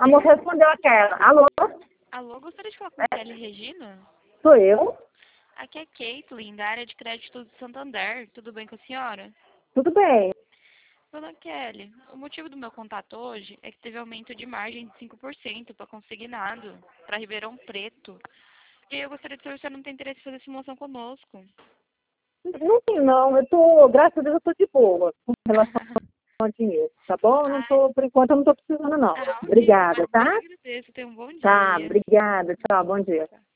A moça respondeu aquela. Alô? Alô, gostaria de falar com a Kelly Regina? Sou eu? Aqui é Caitlin, da área de crédito do Santander. Tudo bem com a senhora? Tudo bem. Dona Kelly, o motivo do meu contato hoje é que teve aumento de margem de 5% para consignado, para Ribeirão Preto. E eu gostaria de saber se você não tem interesse em fazer simulação conosco. Não tem não. Graças a Deus, eu tô de boa com relação ao dinheiro, tá bom? Eu não Ah, tô, por enquanto, eu não tô precisando não. ok. Obrigada, Mas eu tá? agradeço. Tenha um bom Tá, dia. obrigada. Tchau, bom dia.